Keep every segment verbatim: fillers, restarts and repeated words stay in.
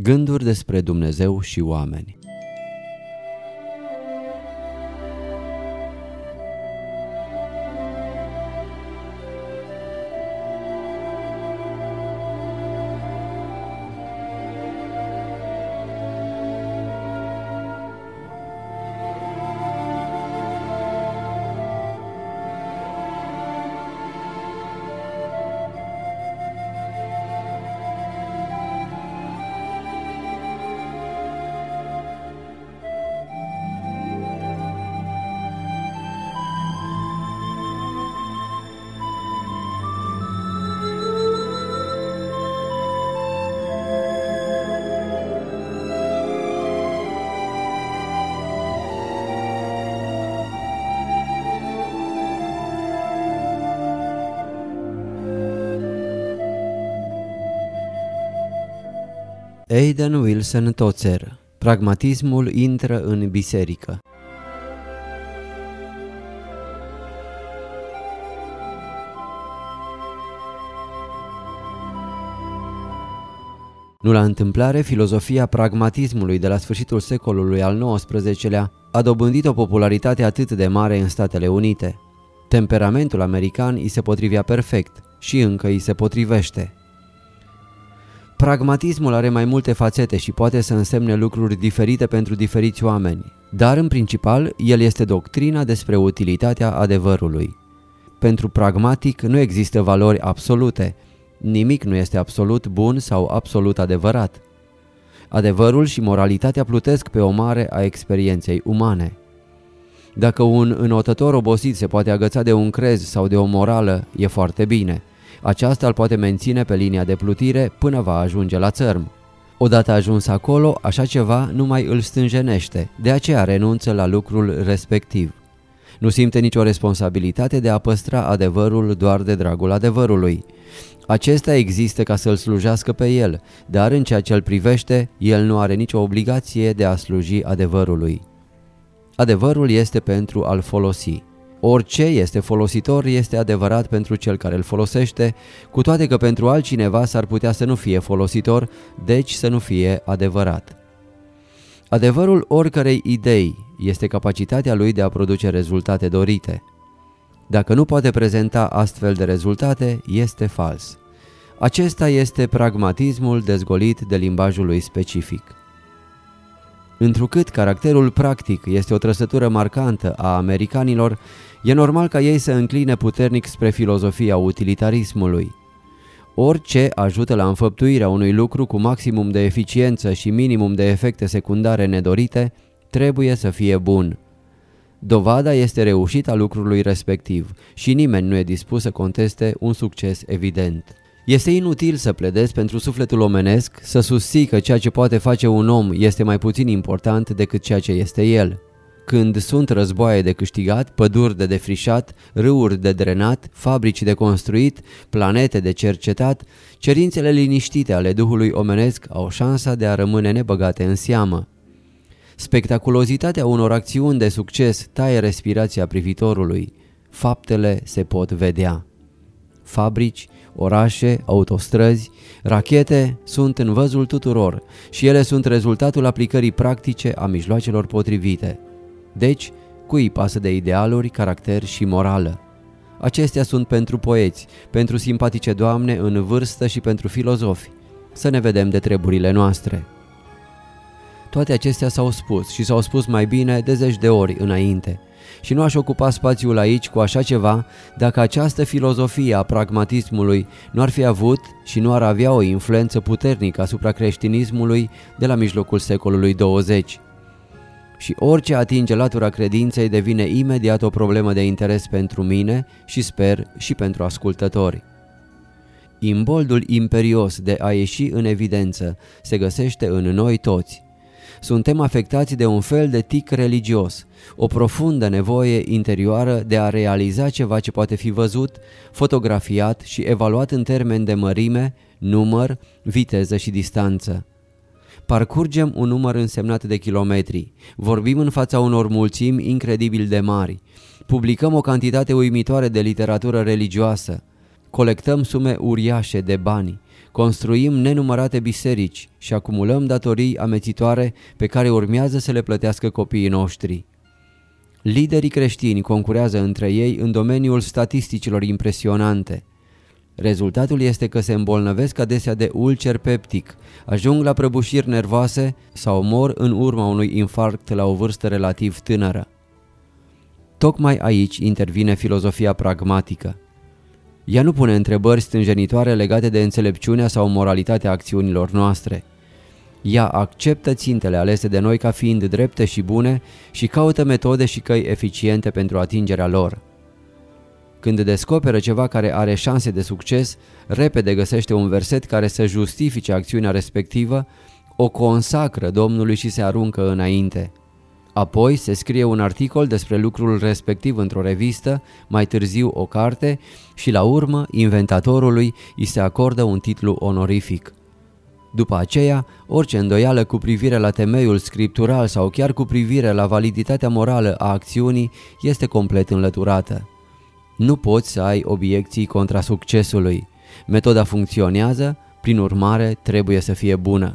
Gânduri despre Dumnezeu și oameni. Aidan Wilson Tozer. Pragmatismul intră în biserică. Nu la întâmplare, filozofia pragmatismului de la sfârșitul secolului al nouăsprezecelea a dobândit o popularitate atât de mare în Statele Unite. Temperamentul american îi se potrivea perfect și încă îi se potrivește. Pragmatismul are mai multe fațete și poate să însemne lucruri diferite pentru diferiți oameni, dar în principal el este doctrina despre utilitatea adevărului. Pentru pragmatic nu există valori absolute, nimic nu este absolut bun sau absolut adevărat. Adevărul și moralitatea plutesc pe o mare a experienței umane. Dacă un înotător obosit se poate agăța de un crez sau de o morală, e foarte bine. Aceasta îl poate menține pe linia de plutire până va ajunge la țărm. Odată ajuns acolo, așa ceva nu mai îl stânjenește, de aceea renunță la lucrul respectiv. Nu simte nicio responsabilitate de a păstra adevărul doar de dragul adevărului. Acesta există ca să-l slujească pe el, dar în ceea ce îl privește, el nu are nicio obligație de a sluji adevărului. Adevărul este pentru a-l folosi. Orice este folositor este adevărat pentru cel care îl folosește, cu toate că pentru altcineva s-ar putea să nu fie folositor, deci să nu fie adevărat. Adevărul oricărei idei este capacitatea lui de a produce rezultate dorite. Dacă nu poate prezenta astfel de rezultate, este fals. Acesta este pragmatismul dezgolit de limbajul lui specific. Întrucât caracterul practic este o trăsătură marcantă a americanilor, e normal ca ei să încline puternic spre filozofia utilitarismului. Orice ajută la înfăptuirea unui lucru cu maximum de eficiență și minimum de efecte secundare nedorite, trebuie să fie bun. Dovada este reușita lucrului respectiv și nimeni nu e dispus să conteste un succes evident. Este inutil să pledezi pentru sufletul omenesc, să susții că ceea ce poate face un om este mai puțin important decât ceea ce este el. Când sunt războaie de câștigat, păduri de defrișat, râuri de drenat, fabrici de construit, planete de cercetat, cerințele liniștite ale duhului omenesc au șansa de a rămâne nebăgate în seamă. Spectaculozitatea unor acțiuni de succes taie respirația privitorului. Faptele se pot vedea. Fabrici, orașe, autostrăzi, rachete sunt în văzul tuturor și ele sunt rezultatul aplicării practice a mijloacelor potrivite. Deci, cui pasă de idealuri, caracter și morală? Acestea sunt pentru poeți, pentru simpatice doamne în vârstă și pentru filozofi. Să ne vedem de treburile noastre. Toate acestea s-au spus și s-au spus mai bine de zeci de ori înainte. Și nu aș ocupa spațiul aici cu așa ceva dacă această filozofie a pragmatismului nu ar fi avut și nu ar avea o influență puternică asupra creștinismului de la mijlocul secolului douăzeci. Și orice atinge latura credinței devine imediat o problemă de interes pentru mine și sper și pentru ascultători. Imboldul imperios de a ieși în evidență se găsește în noi toți. Suntem afectați de un fel de tic religios, o profundă nevoie interioară de a realiza ceva ce poate fi văzut, fotografiat și evaluat în termeni de mărime, număr, viteză și distanță. Parcurgem un număr însemnat de kilometri, vorbim în fața unor mulțimi incredibil de mari, publicăm o cantitate uimitoare de literatură religioasă, colectăm sume uriașe de bani, construim nenumărate biserici și acumulăm datorii amețitoare pe care urmează să le plătească copiii noștri. Liderii creștini concurează între ei în domeniul statisticilor impresionante. Rezultatul este că se îmbolnăvesc adesea de ulcer peptic, ajung la prăbușiri nervoase sau mor în urma unui infarct la o vârstă relativ tânără. Tocmai aici intervine filozofia pragmatică. Ea nu pune întrebări stânjenitoare legate de înțelepciunea sau moralitatea acțiunilor noastre. Ea acceptă țintele alese de noi ca fiind drepte și bune și caută metode și căi eficiente pentru atingerea lor. Când descoperă ceva care are șanse de succes, repede găsește un verset care să justifice acțiunea respectivă, o consacră Domnului și se aruncă înainte. Apoi se scrie un articol despre lucrul respectiv într-o revistă, mai târziu o carte și la urmă inventatorului îi se acordă un titlu onorific. După aceea, orice îndoială cu privire la temeiul scriptural sau chiar cu privire la validitatea morală a acțiunii este complet înlăturată. Nu poți să ai obiecții contra succesului. Metoda funcționează, prin urmare trebuie să fie bună.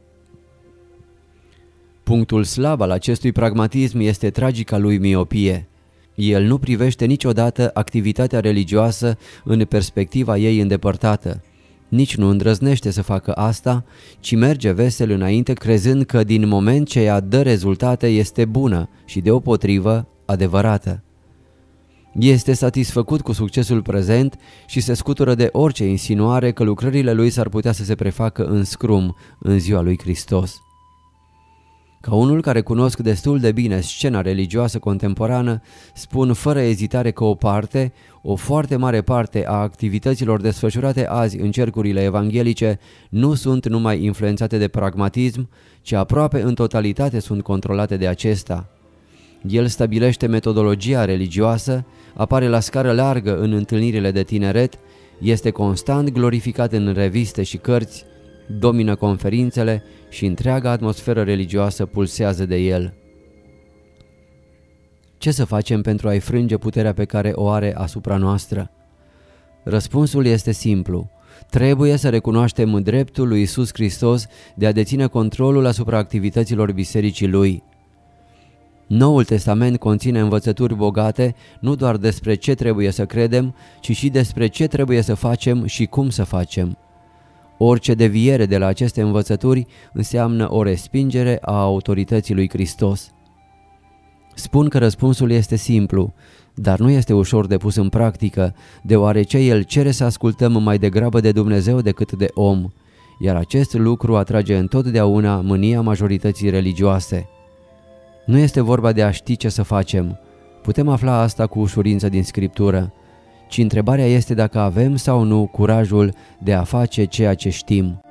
Punctul slab al acestui pragmatism este tragica lui miopie. El nu privește niciodată activitatea religioasă în perspectiva ei îndepărtată. Nici nu îndrăznește să facă asta, ci merge vesel înainte crezând că din moment ce ea dă rezultate este bună și deopotrivă adevărată. Este satisfăcut cu succesul prezent și se scutură de orice insinuare că lucrările lui s-ar putea să se prefacă în scrum în ziua lui Hristos. Ca unul care cunosc destul de bine scena religioasă contemporană, spun fără ezitare că o parte, o foarte mare parte a activităților desfășurate azi în cercurile evanghelice nu sunt numai influențate de pragmatism, ci aproape în totalitate sunt controlate de acesta. El stabilește metodologia religioasă, apare la scară largă în întâlnirile de tineret, este constant glorificat în reviste și cărți, domină conferințele și întreaga atmosferă religioasă pulsează de el. Ce să facem pentru a-i frânge puterea pe care o are asupra noastră? Răspunsul este simplu. Trebuie să recunoaștem dreptul lui Iisus Hristos de a deține controlul asupra activităților bisericii lui. Noul Testament conține învățături bogate nu doar despre ce trebuie să credem, ci și despre ce trebuie să facem și cum să facem. Orice deviere de la aceste învățături înseamnă o respingere a autorității lui Hristos. Spun că răspunsul este simplu, dar nu este ușor de pus în practică, deoarece el cere să ascultăm mai degrabă de Dumnezeu decât de om, iar acest lucru atrage întotdeauna mânia majorității religioase. Nu este vorba de a ști ce să facem, putem afla asta cu ușurință din Scriptură, ci întrebarea este dacă avem sau nu curajul de a face ceea ce știm.